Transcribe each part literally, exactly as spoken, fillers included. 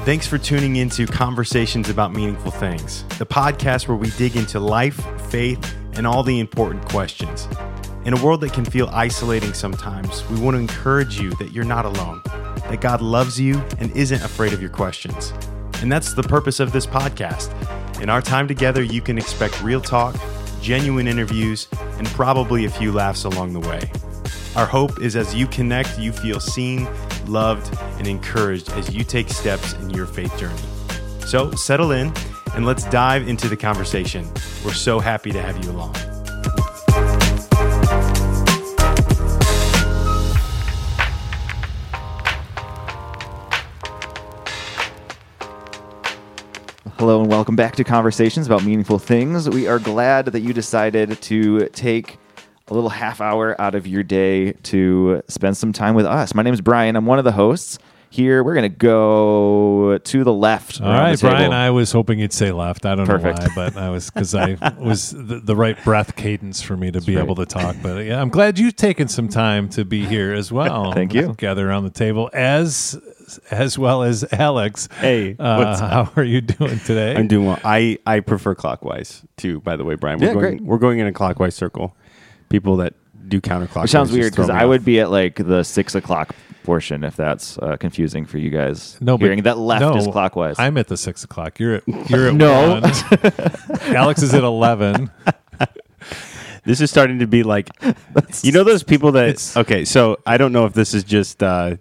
Thanks for tuning into Conversations About Meaningful Things, the podcast where we dig into life, faith, and all the important questions. In a world that can feel isolating sometimes, we want to encourage you that you're not alone, that God loves you and isn't afraid of your questions. And that's the purpose of this podcast. In our time together, you can expect real talk, genuine interviews, and probably a few laughs along the way. Our hope is as you connect, you feel seen, loved, and encouraged as you take steps in your faith journey. So settle in and let's dive into the conversation. We're so happy to have you along. Hello and welcome back to Conversations About Meaningful Things. We are glad that you decided to take a little half hour out of your day to spend some time with us. My name is Brian. I'm one of the hosts. Here, we're going to go to the left. All right, Brian, I was hoping you'd say left. I don't Perfect. know why, but I was, because I was the, the right breath cadence for me to That's be right. able to talk. But yeah, I'm glad you've taken some time to be here as well. Thank you. Gather around the table as as well as Alex. Hey, uh, what's how are you doing today? I'm doing well. I, I prefer clockwise too, by the way, Brian. We're Yeah, going, great. We're going in a clockwise circle. People that do counterclockwise. Which sounds just weird throw because me I off. would be at like the six o'clock portion if that's uh, confusing for you guys. No, but- Hearing that left no, is clockwise. I'm at the six o'clock. You're at you're at No. one. Alex is at eleven. This is starting to be like, you know, those people that. It's- Okay, so I don't know if this is just uh,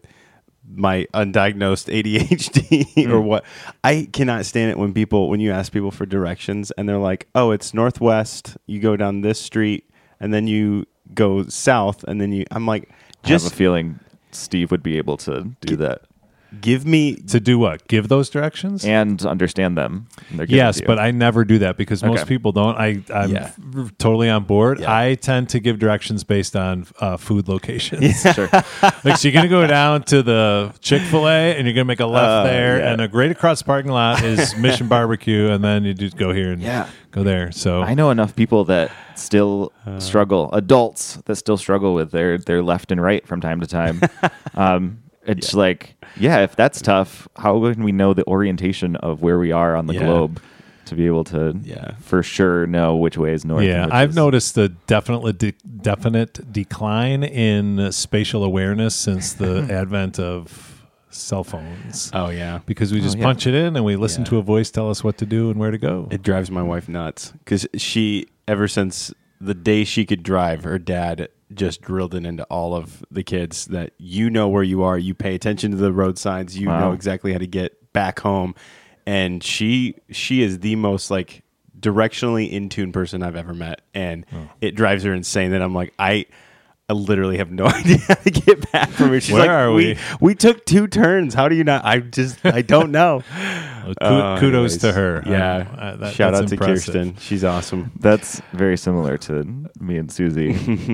my undiagnosed A D H D or what. I cannot stand it when people when you ask people for directions and they're like, "Oh, it's northwest. You go down this street, and then you go south, and then you." I'm like, I have just a feeling Steve would be able to do that give me. To do what? Give those directions? and understand them. They're given Yes, to you. but I never do that because most Okay. people don't. I, I'm Yeah. f- totally on board. Yeah. I tend to give directions based on uh, food locations. Sure. Like, so you're going to go down to the Chick-fil-A and you're going to make a left Uh, there, yeah. and a great across the parking lot is Mission Barbecue, and then you just go here and Yeah. go there. So I know enough people that still Uh. struggle, adults that still struggle with their, their left and right from time to time. um, it's like, yeah, if that's tough, how can we know the orientation of where we are on the Yeah. globe to be able to Yeah. for sure know which way is north? yeah, and which I've is- noticed a definitely de- definite decline in spatial awareness since the advent of cell phones. Oh yeah, Because we just yeah. punch it in and we listen Yeah. to a voice tell us what to do and where to go. it drives my wife nuts because she ever since the day she could drive, her dad just drilled it into all of the kids that you know where you are, you pay attention to the road signs, you Wow. know exactly how to get back home, and she she is the most like directionally in tune person I've ever met, and Oh. it drives her insane that I'm like I. I literally have no idea how to get back from her. She's Where like, are we? we? we took two turns. How do you not? I just I don't know. Well, ku- Uh, kudos anyways, to her. Yeah. Um, uh, that- Shout that's out to impressive. Kirsten. She's awesome. That's very similar to me and Susie.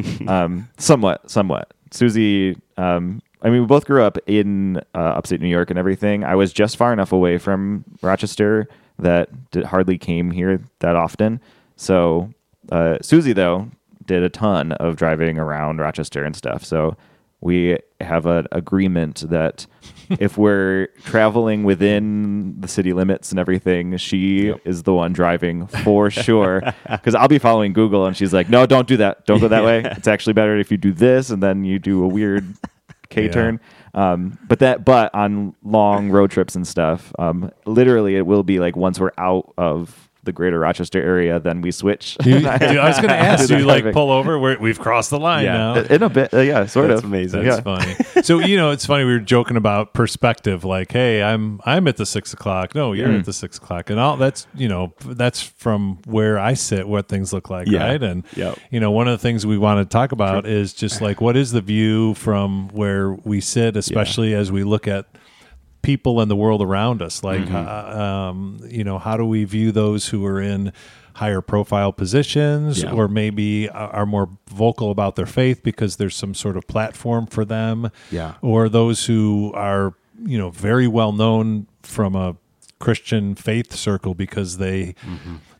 um, somewhat, somewhat. Susie, um, I mean, we both grew up in uh, upstate New York and everything. I was just far enough away from Rochester that did, hardly came here that often. So uh, Susie, though, did a ton of driving around Rochester and stuff. So we have an agreement that if we're traveling within the city limits and everything, she Yep. is the one driving for sure. Because I'll be following Google and she's like, no, don't do that. Don't go that way. It's actually better if you do this and then you do a weird K Yeah. turn. Um, but that, but on long road trips and stuff, um, literally it will be like once we're out of the greater Rochester area, then we switch. You- dude, I was going to ask, Do do the you like driving. pull over? We're, we've crossed the line Yeah. now. In a bit, uh, yeah, sort That's of. amazing. That's Yeah. funny. So, you know, it's funny. We were joking about perspective. Like, hey, I'm I'm at the six o'clock. No, you're Mm. at the six o'clock, and all that's you know that's from where I sit. What things look like, Yeah. right? And Yep. you know, one of the things we want to talk about is just like what is the view from where we sit, especially as we look at people and the world around us. Like, Mm-hmm. uh, um, you know, how do we view those who are in higher profile positions Yeah. or maybe are are more vocal about their faith because there's some sort of platform for them, Yeah. or those who are, you know, very well known from a Christian faith circle because they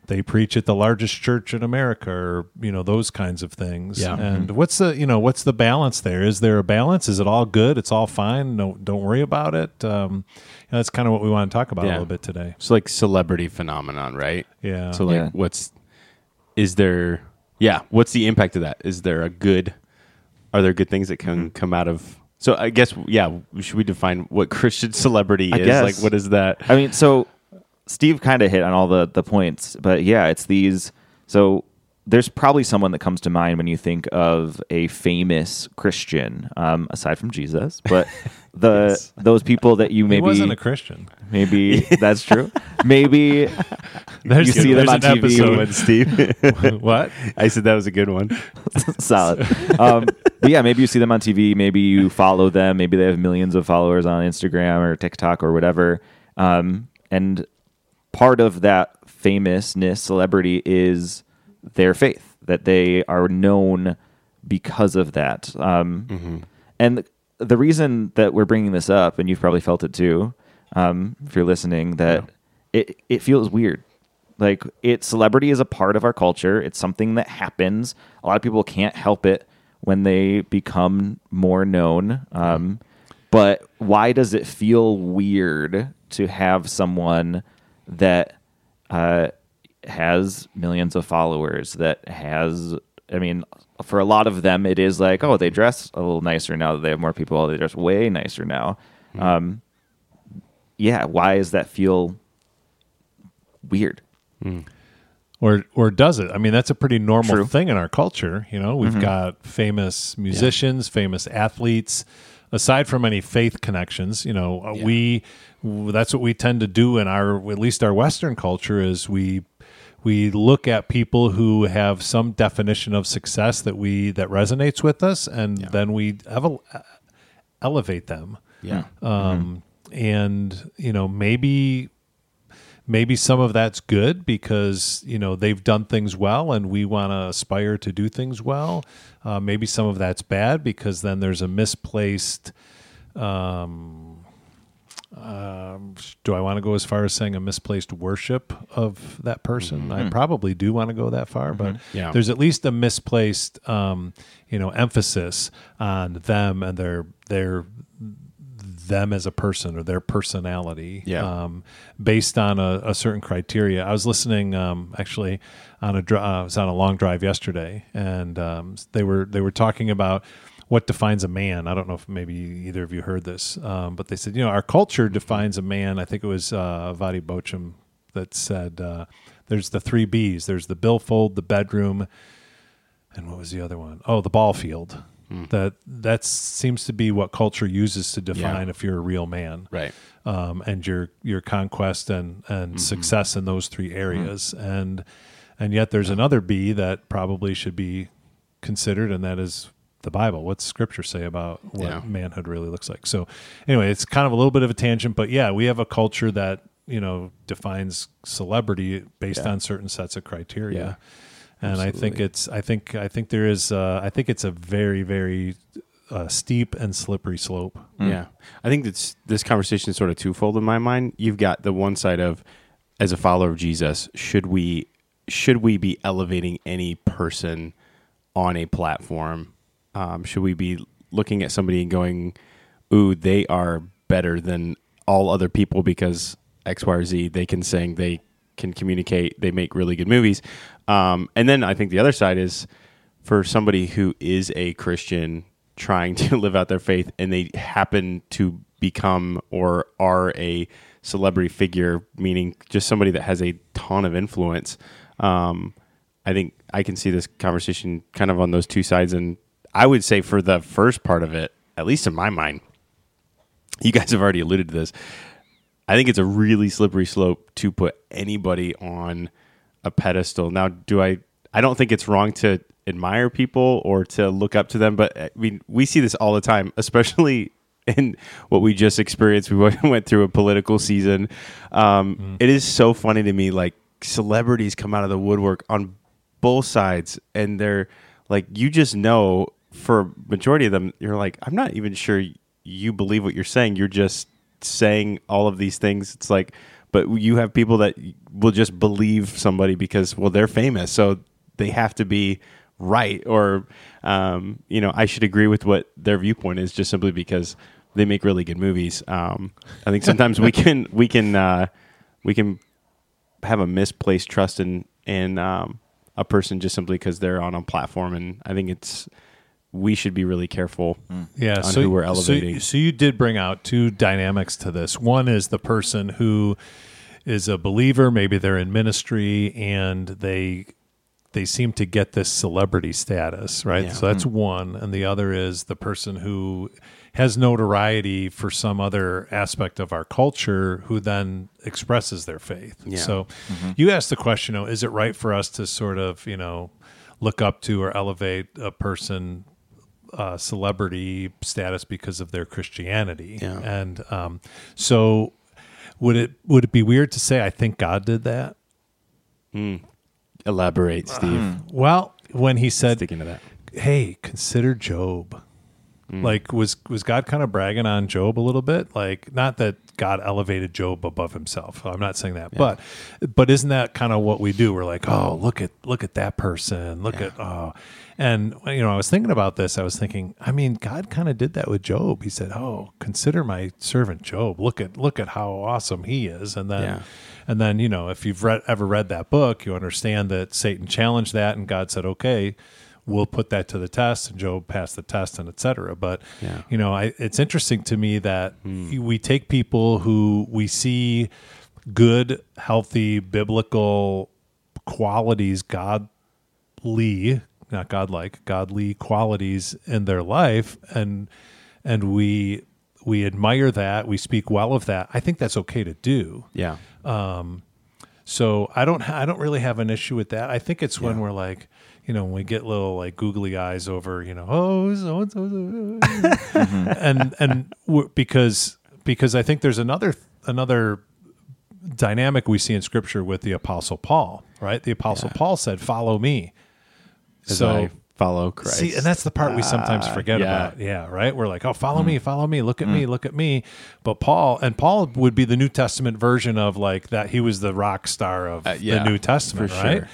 they preach at the largest church in America, or you know those kinds of things. Yeah. And what's the you know what's the balance there? Is there a balance? Is it all good? It's all fine. No, don't worry about it. Um, you know, that's kind of what we want to talk about Yeah. a little bit today. It's like celebrity phenomenon, right? Yeah. So like, Yeah. what's is there? Yeah, what's the impact of that? Is there a good? Are there good things that can come out of? So I guess yeah, should we define what Christian celebrity I is? guess. Like, what is that? I mean, so Steve kind of hit on all the, the points, but yeah, it's these. So there's probably someone that comes to mind when you think of a famous Christian, um, aside from Jesus, but the Yes. those people that you He maybe wasn't a Christian. maybe that's true. Maybe There's you see them there's on an T V. episode. Steve. What? I said that was a good one. solid. Um, but yeah, maybe you see them on T V. Maybe you follow them. Maybe they have millions of followers on Instagram or TikTok or whatever. Um, and part of that famousness, celebrity, is their faith, that they are known because of that. Um, Mm-hmm. And the reason that we're bringing this up, and you've probably felt it too, um, if you're listening, that it, it feels weird. Like it, celebrity is a part of our culture. It's something that happens. A lot of people can't help it when they become more known. Um, but why does it feel weird to have someone that uh, has millions of followers, that has, I mean, for a lot of them, it is like, oh, they dress a little nicer now that they have more people. They dress way nicer now. Mm-hmm. Um, yeah, why does that feel weird? Or or does it? I mean, that's a pretty normal True. thing in our culture. You know, we've Mm-hmm. got famous musicians, famous athletes. Aside from any faith connections, you know, uh, we w- that's what we tend to do in our, at least our Western culture, is we we look at people who have some definition of success that we that resonates with us, and then we evel- elevate them. Yeah. Um, and you know, maybe maybe some of that's good because you know they've done things well, and we want to aspire to do things well. Uh, maybe some of that's bad because then there's a misplaced. Um, um, do I want to go as far as saying a misplaced worship of that person? I probably do want to go that far, but Yeah. there's at least a misplaced, um, you know, emphasis on them and their their them as a person or their personality, Yeah. um, based on a, a certain criteria. I was listening um, actually on a dri- uh, I was on a long drive yesterday, and um, they were they were talking about what defines a man. I don't know if maybe either of you heard this, um, but they said, you know, our culture defines a man. I think it was uh, Vadi Bochum that said uh, there's the three B's. There's the billfold, the bedroom, and what was the other one? Oh, the ball field. That that seems to be what culture uses to define Yeah. if you're a real man, Right. um, and your your conquest and and success in those three areas, and and yet there's another B that probably should be considered, and that is the Bible. What's Scripture say about what Yeah. manhood really looks like? So, anyway, it's kind of a little bit of a tangent, but yeah, we have a culture that you know defines celebrity based Yeah. on certain sets of criteria. Yeah. And I think Absolutely. it's, I think, I think there is, uh, I think it's a very, very uh, steep and slippery slope. Yeah. I think that's this conversation is sort of twofold in my mind. You've got the one side of, as a follower of Jesus, should we should we be elevating any person on a platform? Um, should we be looking at somebody and going, ooh, they are better than all other people because X, Y, or Z, they can sing, they can communicate, they make really good movies. Um, and then I think the other side is for somebody who is a Christian trying to live out their faith and they happen to become or are a celebrity figure, meaning just somebody that has a ton of influence. Um, I think I can see this conversation kind of on those two sides. And I would say for the first part of it, at least in my mind, you guys have already alluded to this. I think it's a really slippery slope to put anybody on a pedestal. Now, do I, I don't think it's wrong to admire people or to look up to them, but I mean, we see this all the time, especially in what we just experienced. We went through a political season. Um, mm. It is so funny to me, like celebrities come out of the woodwork on both sides and they're like, you just know for majority of them, you're like, I'm not even sure you believe what you're saying. You're just saying all of these things. It's like, but you have people that will just believe somebody because, well, they're famous, so they have to be right, or um, you know, I should agree with what their viewpoint is just simply because they make really good movies. Um, I think sometimes we can we can uh, we can have a misplaced trust in in um, a person just simply because they're on a platform, and I think it's we should be really careful yeah, on so, who we're elevating. So, so you did bring out two dynamics to this. One is the person who is a believer, maybe they're in ministry, and they they seem to get this celebrity status, right? Yeah. So that's one. And the other is the person who has notoriety for some other aspect of our culture who then expresses their faith. Yeah. So you asked the question, oh, is it right for us to sort of, you know, look up to or elevate a person uh, celebrity status because of their Christianity? Yeah. And um, so would it would it be weird to say I think God did that? Elaborate, Steve. Well, when he said, Sticking to that. "Hey, consider Job," like was was God kind of bragging on Job a little bit? Like, not that God elevated Job above himself. I'm not saying that, but but isn't that kind of what we do? We're like, oh, look at look at that person, look Yeah. at oh, and you know, I was thinking about this. I was thinking, I mean, God kind of did that with Job. He said, "Oh, consider my servant Job. Look at look at how awesome he is," and then. Yeah. And then, you know, if you've read, ever read that book, you understand that Satan challenged that and God said, okay, we'll put that to the test, and Job passed the test, and et cetera. But, Yeah. you know, I, it's interesting to me that we take people who we see good, healthy, biblical qualities, godly, not godlike, godly qualities in their life, and and we we admire that, we speak well of that. I think that's okay to do. Yeah. So I don't I don't really have an issue with that. I think it's when Yeah. we're like, you know, when we get little like googly eyes over, you know, oh, so and so, and and we're, because because I think there's another another dynamic we see in Scripture with the Apostle Paul, right? The Apostle Yeah. Paul said, "Follow me." As so I follow Christ. see, and that's the part we sometimes Ah, forget yeah. about. Yeah, right. We're like, "Oh, follow me, follow me. Look at me, look at me." But Paul and Paul would be the New Testament version of like that. He was the rock star of Uh, yeah, the New Testament, for right?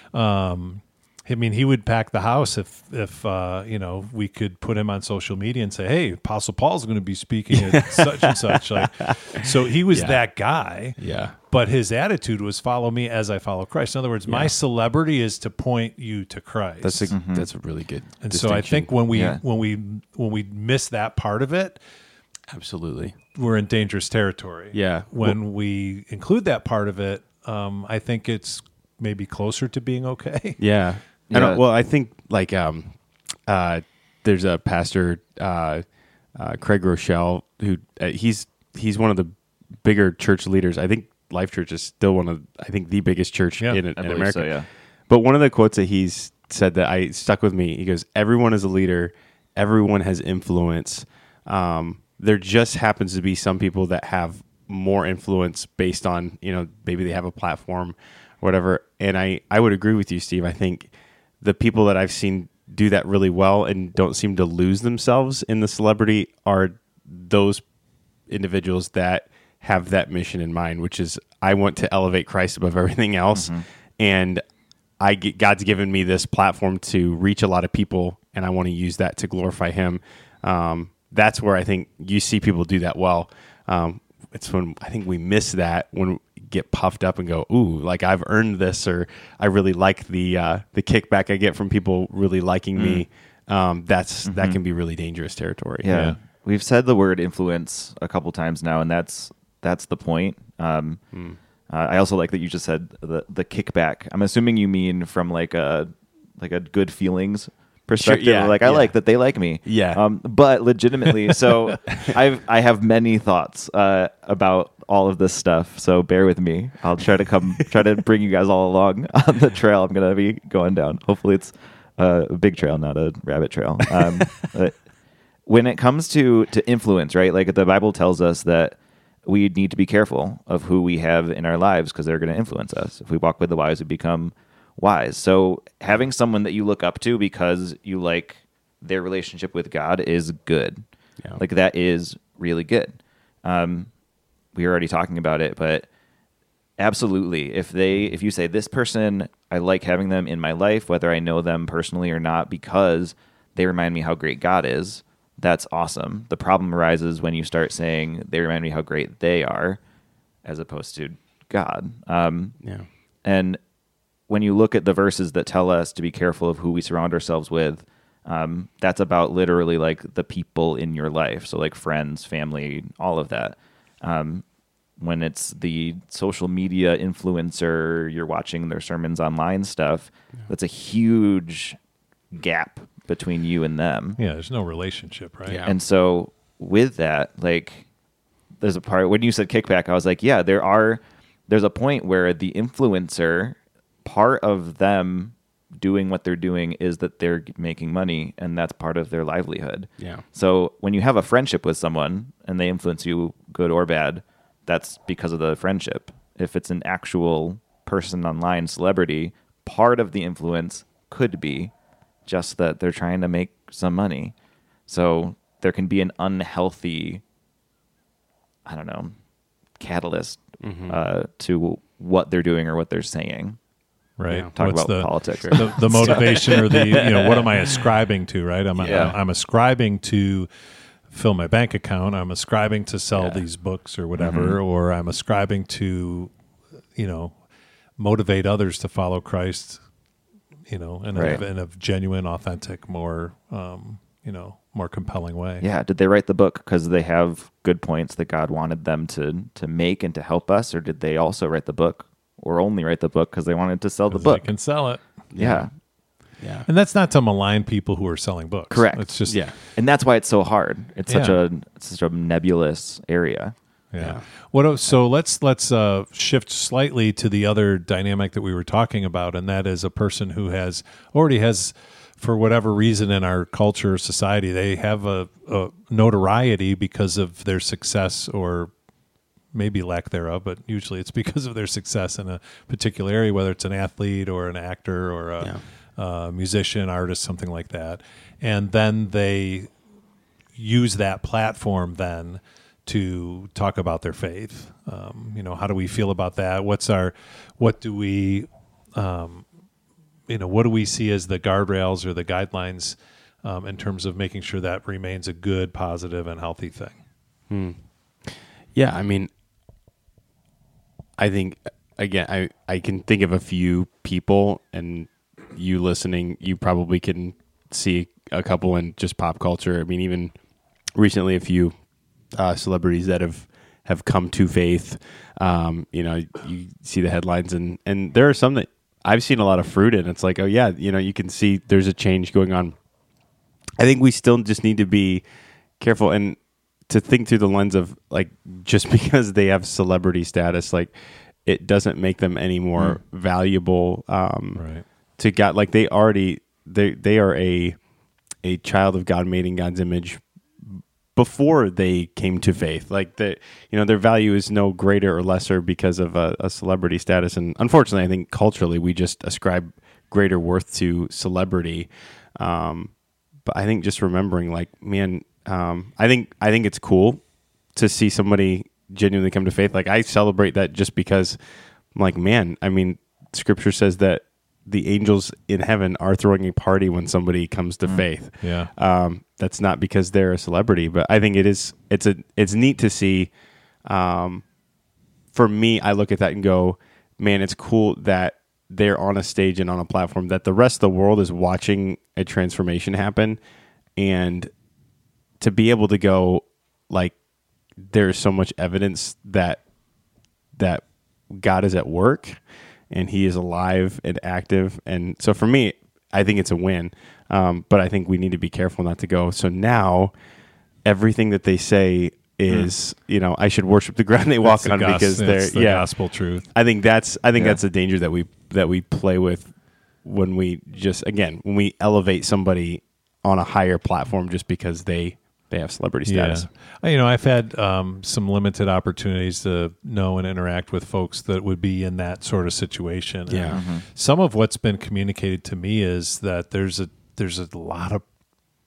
Um, I mean, he would pack the house if, if uh, you know, we could put him on social media and say, "Hey, Apostle Paul's going to be speaking at such and such." Like, so he was Yeah. that guy. Yeah. But his attitude was, "Follow me as I follow Christ." In other words, my Yeah. celebrity is to point you to Christ. That's a that's a really good. and so I distinction. think when we Yeah. when we when we miss that part of it, absolutely. we're in dangerous territory. Yeah. When we include that part of it, um, I think it's maybe closer to being okay. Yeah. I Yeah. don't, well, I think like um, uh, there's a pastor, uh, uh, Craig Rochelle, who uh, he's he's one of the bigger church leaders. I think Life Church is still one of I think the biggest church Yeah, in, I in believe America. so, yeah. But one of the quotes that he's said that I stuck with me. He goes, "Everyone is a leader. Everyone has influence. Um, there just happens to be some people that have more influence based on, you know, maybe they have a platform, whatever." And I, I would agree with you, Steve. I think the people that I've seen do that really well and don't seem to lose themselves in the celebrity are those individuals that have that mission in mind, which is I want to elevate Christ above everything else. And I get, God's given me this platform to reach a lot of people, and I want to use that to glorify Him. Um, that's where I think you see people do that well. Um, it's when I think we miss that when we get puffed up and go, "Ooh, like I've earned this," or "I really like the uh, the kickback I get from people really liking me." Um, that's that can be really dangerous territory. Yeah. Yeah. We've said the word influence a couple times now, and that's that's the point. Um, uh, I also like that you just said the the kickback. I'm assuming you mean from like a like a good feelings perspective. yeah, like I yeah. like that they like me. Yeah. Um, but legitimately, so I've I have many thoughts uh, about all of this stuff. So bear with me. I'll try to come try to bring you guys all along on the trail I'm gonna be going down. Hopefully, it's uh, a big trail, not a rabbit trail. Um, but when it comes to to influence, right? Like the Bible tells us that we need to be careful of who we have in our lives because they're going to influence us. If we walk with the wise, we become wise. So having someone that you look up to because you like their relationship with God is good. Yeah. Like that is really good. Um, we were already talking about it, but Absolutely. If they, if you say this person, I like having them in my life, whether I know them personally or not, because they remind me how great God is, that's awesome. The problem arises when you start saying they remind me how great they are, as opposed to God. Um, Yeah. And when you look at the verses that tell us to be careful of who we surround ourselves with, um, that's about literally like the people in your life. So like friends, family, all of that. Um, when it's the social media influencer, you're watching their sermons online stuff, yeah. that's a huge gap between you and them. Yeah, there's no relationship, right? Yeah. And so with that, like, there's a part, when you said kickback, I was like, yeah, there are, there's a point where the influencer, part of them doing what they're doing is that they're making money, and that's part of their livelihood. Yeah. So when you have a friendship with someone and they influence you, good or bad, that's because of the friendship. If it's an actual person online, celebrity, part of the influence could be just that they're trying to make some money. So there can be an unhealthy, I don't know, catalyst mm-hmm. uh, to what they're doing or what they're saying. Right. Yeah. Talk What's about the, politics. The, the motivation or the, you know, what am I ascribing to, right? I'm, yeah. I'm ascribing to fill my bank account. I'm ascribing to sell yeah. these books or whatever, mm-hmm. or I'm ascribing to, you know, motivate others to follow Christ, you know, in, right. a, in a genuine, authentic, more, um, you know, more compelling way. Yeah. Did they write the book because they have good points that God wanted them to to make and to help us, or did they also write the book, or only write the book because they wanted to sell the book? They can sell it. Yeah. Yeah. And that's not to malign people who are selling books. Correct. It's just yeah. And that's why it's so hard. It's yeah. such a it's such a nebulous area. Yeah. yeah. What? So let's let's uh, shift slightly to the other dynamic that we were talking about, and that is a person who has already has, for whatever reason in our culture or society, they have a, a notoriety because of their success or maybe lack thereof, but usually it's because of their success in a particular area, whether it's an athlete or an actor or a yeah. Uh, musician, artist, something like that. And then they use that platform then to talk about their faith. Um, you know, how do we feel about that? What's our, what do we, um, you know, what do we see as the guardrails or the guidelines um, in terms of making sure that remains a good, positive, and healthy thing? Hmm. Yeah, I mean, I think, again, I, I can think of a few people, and you listening, you probably can see a couple in just pop culture. I mean, even recently, a few uh, celebrities that have, have come to faith. Um, you know, you see the headlines, and, and there are some that I've seen a lot of fruit in. It's like, oh yeah, you know, you can see there's a change going on. I think we still just need to be careful and to think through the lens of, like, just because they have celebrity status, like, it doesn't make them any more mm. valuable. Um, right. To God, like they already they they are a a child of God, made in God's image before they came to faith. Like the you know their value is no greater or lesser because of a, a celebrity status. And unfortunately, I think culturally we just ascribe greater worth to celebrity. Um, but I think just remembering, like, man, um, I think I think it's cool to see somebody genuinely come to faith. Like I celebrate that just because I'm like, man, I mean, Scripture says that the angels in heaven are throwing a party when somebody comes to mm. faith. Yeah. Um, that's not because they're a celebrity, but I think it is, it's a, it's neat to see. Um, for me, I look at that and go, man, it's cool that they're on a stage and on a platform that the rest of the world is watching a transformation happen. And to be able to go, like, there's so much evidence that, that God is at work, and he is alive and active. And so for me, I think it's a win. Um, but I think we need to be careful not to go, so now everything that they say is, mm. you know, I should worship the ground they walk the on gos- because they're the yeah, gospel truth. I think that's I think yeah. that's a danger that we that we play with when we just, again, when we elevate somebody on a higher platform just because they They have celebrity status. Yeah. You know, I've had um, some limited opportunities to know and interact with folks that would be in that sort of situation. Yeah. And Mm-hmm. some of what's been communicated to me is that there's a there's a lot of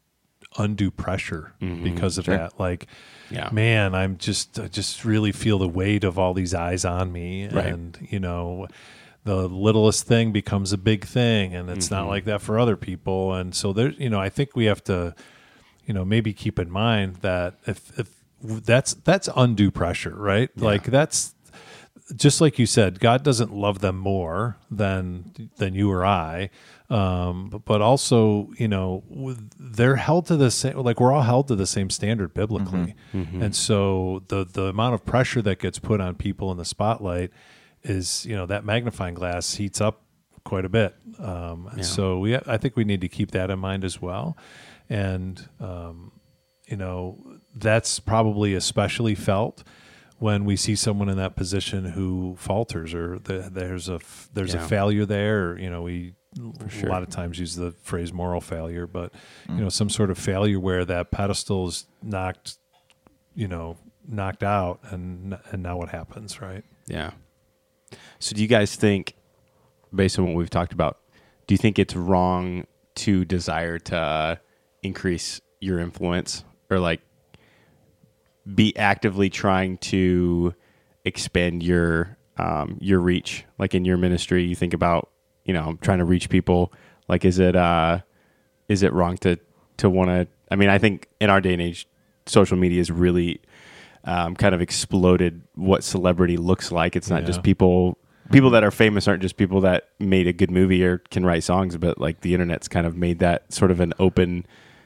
undue pressure Mhm. because of Sure. that. Like, Yeah. man, I'm just I just really feel the weight of all these eyes on me, Right. and you know, the littlest thing becomes a big thing, and it's not Mhm. like that for other people. And so there, you know, I think we have to, you know, maybe keep in mind that if if that's that's undue pressure, right? Yeah. Like that's just like you said, God doesn't love them more than than you or I, um, but, but also, you know, with- they're held to the same. Like we're all held to the same standard biblically, Mhm. and so the the amount of pressure that gets put on people in the spotlight is, you know, that magnifying glass heats up quite a bit. Um, and Yeah. So we, I think we need to keep that in mind as well, and um, you know, that's probably especially felt when we see someone in that position who falters, or the, there's a f- there's Yeah. a failure there. Or, you know, we sure. a lot of times use the phrase moral failure, but you know, some sort of failure where that pedestal is knocked, you know, knocked out, and and now what happens, right? Yeah. So do you guys think, based on what we've talked about, do you think it's wrong to desire to uh, increase your influence, or like be actively trying to expand your um, your reach? Like in your ministry, you think about, you know, trying to reach people. Like, is it uh, is it wrong to to want to? I mean, I think in our day and age, social media is really um, kind of exploded what celebrity looks like. It's not Yeah. just people. People that are famous aren't just people that made a good movie or can write songs, but like the internet's kind of made that sort of an open,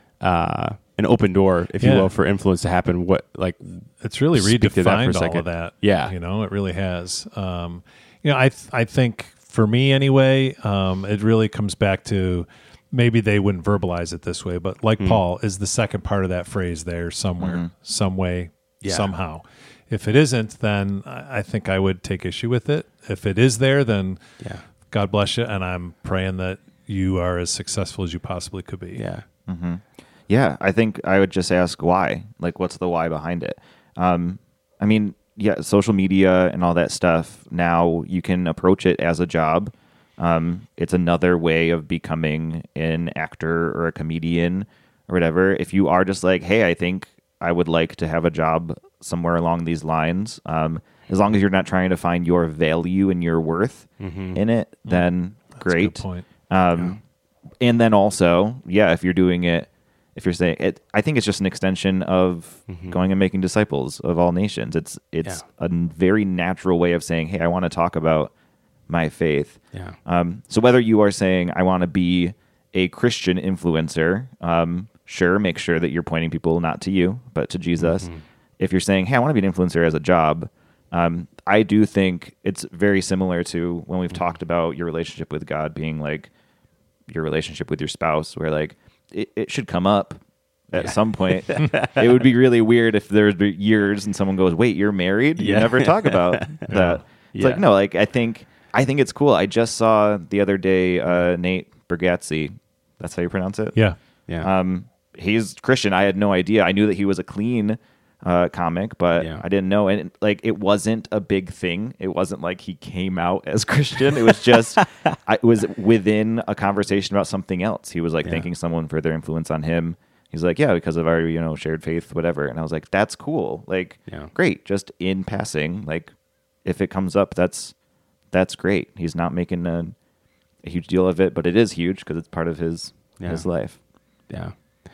uh, an open door, if you Yeah. will, for influence to happen. What like It's really Speak to that for a redefined all second. of that. Yeah. You know, it really has. Um, you know, I th- I think for me anyway, um, it really comes back to maybe they wouldn't verbalize it this way, but like Hmm. Paul, is the second part of that phrase there somewhere, Mhm. some way, Yeah. somehow. If it isn't, then I I think I would take issue with it. If it is there, then yeah, God bless you, and I'm praying that you are as successful as you possibly could be. yeah, Mm-hmm. Yeah, I think I would just ask why. Like, what's the why behind it? Um, I mean, yeah, social media and all that stuff. Now you can approach it as a job. Um, it's another way of becoming an actor or a comedian or whatever. If you are just like, hey, I think I would like to have a job somewhere along these lines, um, as long as you're not trying to find your value and your worth Mhm. in it, then That's great. a good point. Um, And then also, yeah, if you're doing it, if you're saying it, I think it's just an extension of Mhm. going and making disciples of all nations. It's it's a n- very natural way of saying, hey, I want to talk about my faith. yeah, Um, so whether you are saying I want to be a Christian influencer, um, sure, make sure that you're pointing people not to you but to Jesus. Mhm. If you're saying, hey, I want to be an influencer as a job, um, I do think it's very similar to when we've talked about your relationship with God being like your relationship with your spouse, where like it, it should come up at Yeah. some point. It would be really weird if there's years and someone goes, wait, you're married? You Yeah. never talk about that. It's Yeah. like, no, like I think I think it's cool. I just saw the other day uh, Nate Bargatze. That's how you pronounce it? Yeah. yeah, Um, he's Christian. I had no idea. I knew that he was a clean uh, comic, but Yeah. I didn't know. And like, it wasn't a big thing. It wasn't like he came out as Christian. It was just, I, it was within a conversation about something else. He was like Yeah. thanking someone for their influence on him. He's like, yeah, because of our, you know, shared faith, whatever. And I was like, that's cool. Like, Yeah. great. Just in passing, like if it comes up, that's, that's great. He's not making a, a huge deal of it, but it is huge because it's part of his, Yeah. his life. yeah.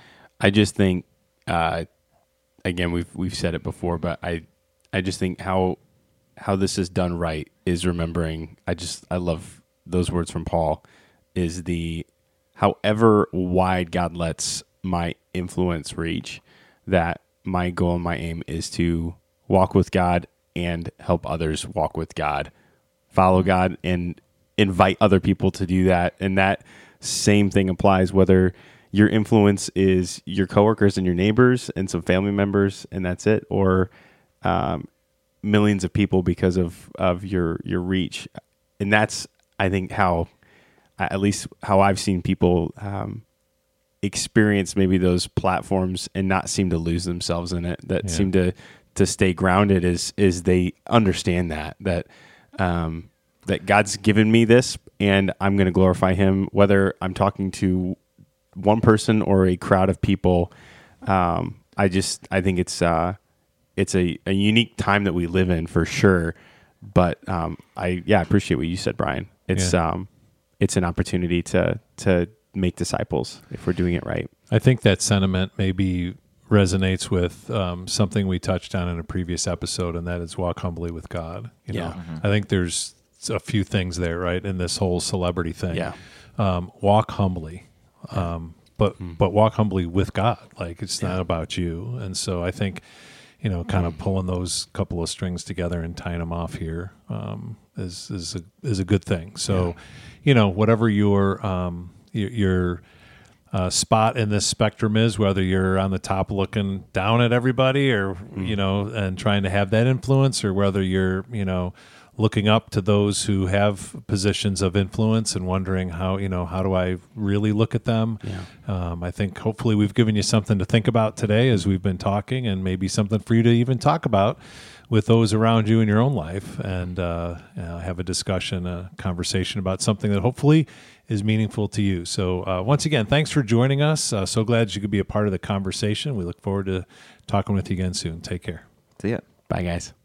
I just think, uh, again, we've we've said it before, but I, I just think how, how this is done right is remembering. I just I love those words from Paul. Is the however wide God lets my influence reach, that my goal and my aim is to walk with God and help others walk with God, follow God, and invite other people to do that. And that same thing applies whether your influence is your coworkers and your neighbors and some family members, and that's it, or um, millions of people because of, of your your reach. And that's, I think, how, at least how I've seen people um, experience maybe those platforms and not seem to lose themselves in it, that Yeah. seem to to stay grounded, is is they understand that that um, that God's given me this and I'm going to glorify him, whether I'm talking to one person or a crowd of people. Um, I just I think it's uh, it's a, a unique time that we live in for sure. But um, I yeah I appreciate what you said, Brian. It's Yeah. um, it's an opportunity to to make disciples if we're doing it right. I think that sentiment maybe resonates with um, something we touched on in a previous episode, and that is walk humbly with God. You know, Yeah. Mm-hmm. I think there's a few things there, right, in this whole celebrity thing. Yeah. Um, walk humbly, um, but Mm-hmm. but walk humbly with God. Like it's not about you. And so I think, you know, kind of pulling those couple of strings together and tying them off here um, is is a, is a good thing. So, you know, whatever your um, your, your uh, spot in this spectrum is, whether you're on the top looking down at everybody, or you know, and trying to have that influence, or whether you're you know looking up to those who have positions of influence and wondering how, you know, how do I really look at them? Yeah. Um, I think hopefully we've given you something to think about today as we've been talking, and maybe something for you to even talk about with those around you in your own life, and uh, you know, have a discussion, a conversation about something that hopefully is meaningful to you. So uh, once again, thanks for joining us. Uh, so glad you could be a part of the conversation. We look forward to talking with you again soon. Take care. See ya. Bye, guys.